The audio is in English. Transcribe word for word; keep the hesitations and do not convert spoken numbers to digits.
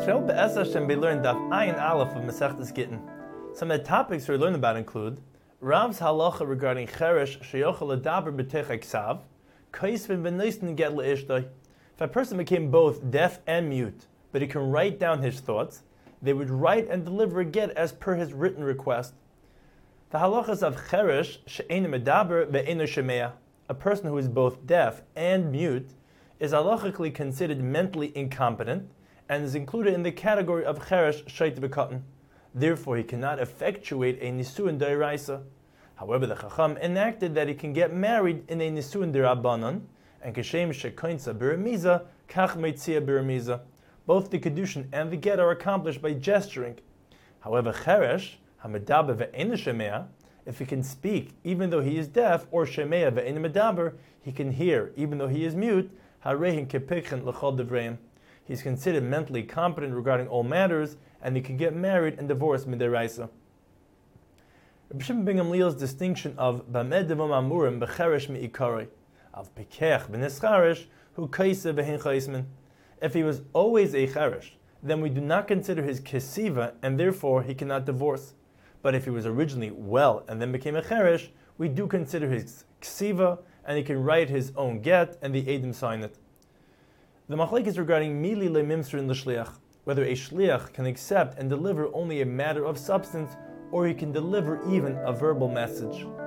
Shel Be'ez Hashem be learned Daf Ayin Aleph of Masechtas Gittin. Some of the topics we learn about include Rav's halacha regarding cheresh sheyochel ledaber b'tech ksav, kaisvin v'neisten get le'ishtay. If a person became both deaf and mute, but he can write down his thoughts, they would write and deliver a get as per his written request. The halachas of cheresh she'ein medaber ve'eino shemea, a person who is both deaf and mute, is halachically considered mentally incompetent and is included in the category of cheresh sheit v'katan. Therefore, he cannot effectuate a nisuin d'oraisa. However, the Chacham enacted that he can get married in a nisuin d'Rabbanan, and kashem shekoinsa b'remiza kach meitzia b'remiza. Both the kedushin and the get are accomplished by gesturing. However, cheresh hamedaber ve'eino shemea, if he can speak even though he is deaf, or shemea ve'eino medaber, he can hear even though he is mute, harehin kepikchen l'chol devreim. He is considered mentally competent regarding all matters, and he can get married and divorced midiraisa. Rabbi Shimon ben Gamliel's distinction of Bamed devom amurim becheresh mi'ikarei, of pekech b'nescharish hu kaisa v'hin chaismin. If he was always a cheresh, then we do not consider his kesiva, and therefore he cannot divorce. But if he was originally well and then became a cheresh, we do consider his kesiva, and he can write his own get, and the edim sign it. The machlek is regarding mili lemimsrin l'shliach, whether a shliach can accept and deliver only a matter of substance, or he can deliver even a verbal message.